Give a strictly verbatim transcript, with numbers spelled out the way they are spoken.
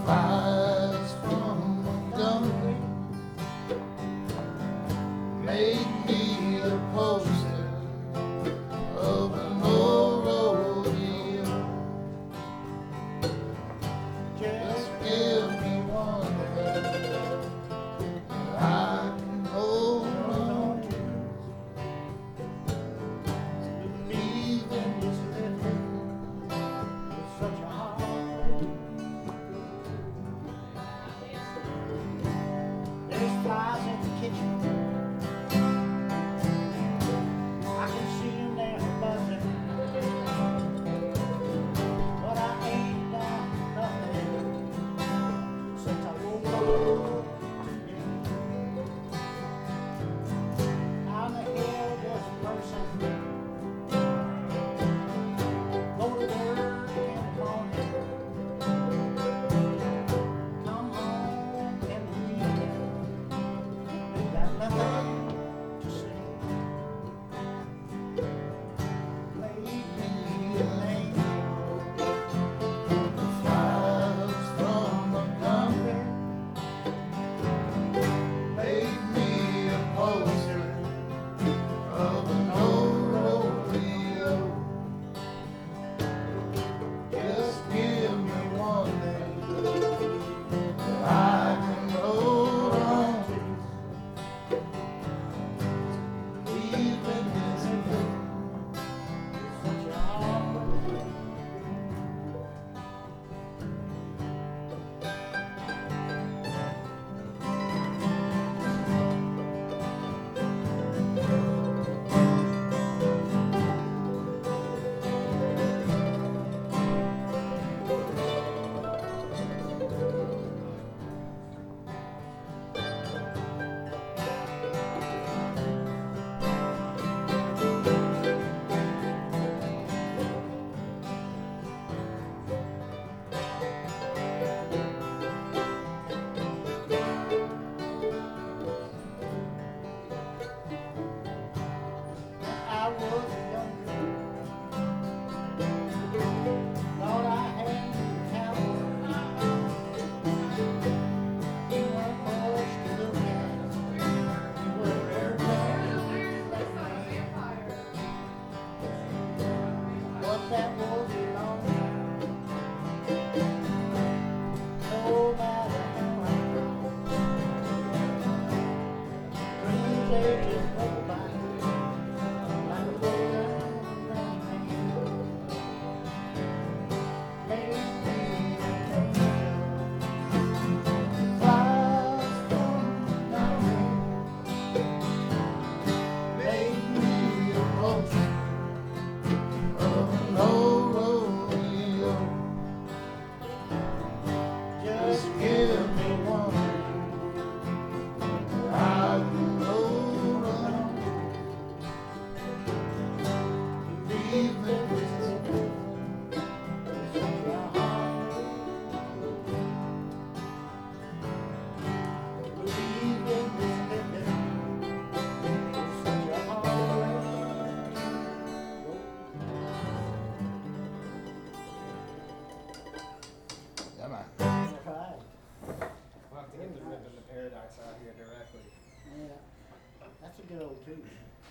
Flies from Montgomery made me a poster of an old rodeo. Just give me one that I can hold on to. Believe in this living is such a hard. There's flies in the kitchen. I can see them there buzzing. But I ain't done nothing since I woke up today. How in the hell does a person go to work in the morning, come home in the evening, they got nothing to say? Made me an angel. Flies from Montgomery made me a poster of an old rodeo. Just give me one thing that I can hold on to. Even this living is such a hard way. I was younger, thought I had talent. You weren't much to look at. You were everything but man. But that was a long time. No matter how I grow, dreams they just go by. Like a broken down man. Made me an angel. Flies from Montgomery made me a poster of an old rodeo. Just give me one that I can hold on to. Believe in this living is such a hard way. Believe in this living is such a hard way. Yeah, man. Right. We'll have to get the Rhythm to Paradise out here directly. Yeah, that's a good old tune.